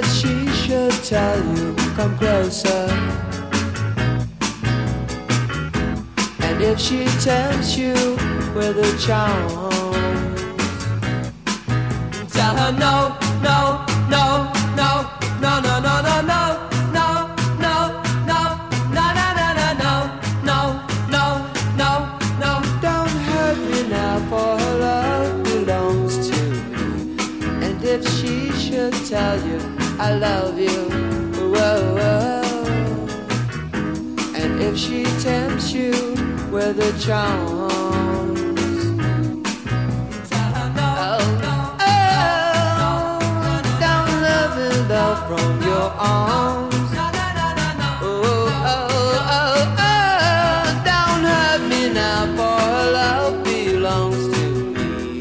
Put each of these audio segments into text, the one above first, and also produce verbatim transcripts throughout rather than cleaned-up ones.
that she should tell you, come closer. And if she tempts you with a charm, tell her no, no, no, no, no, no, no, no, no. For her love belongs to me. And if she should tell you I love you, whoa, whoa. And if she tempts you with a charms, tell her no, oh, oh, don't let me love from your arms. Oh, oh, oh, oh, don't hurt me now, for her love belongs to me.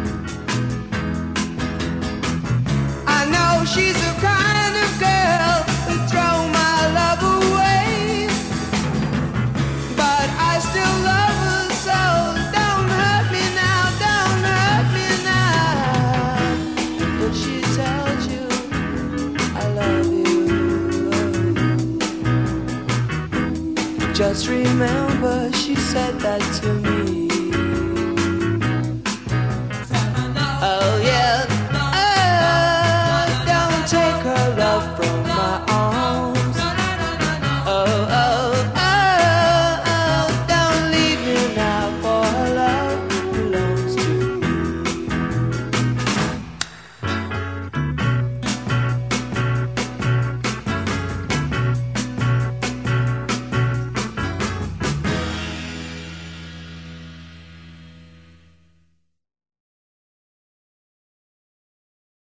I know she's the kind of girl who throw my love away, but I still love her, so don't hurt me now, don't hurt me now. But she tells you I love you. Just remember she said that to me.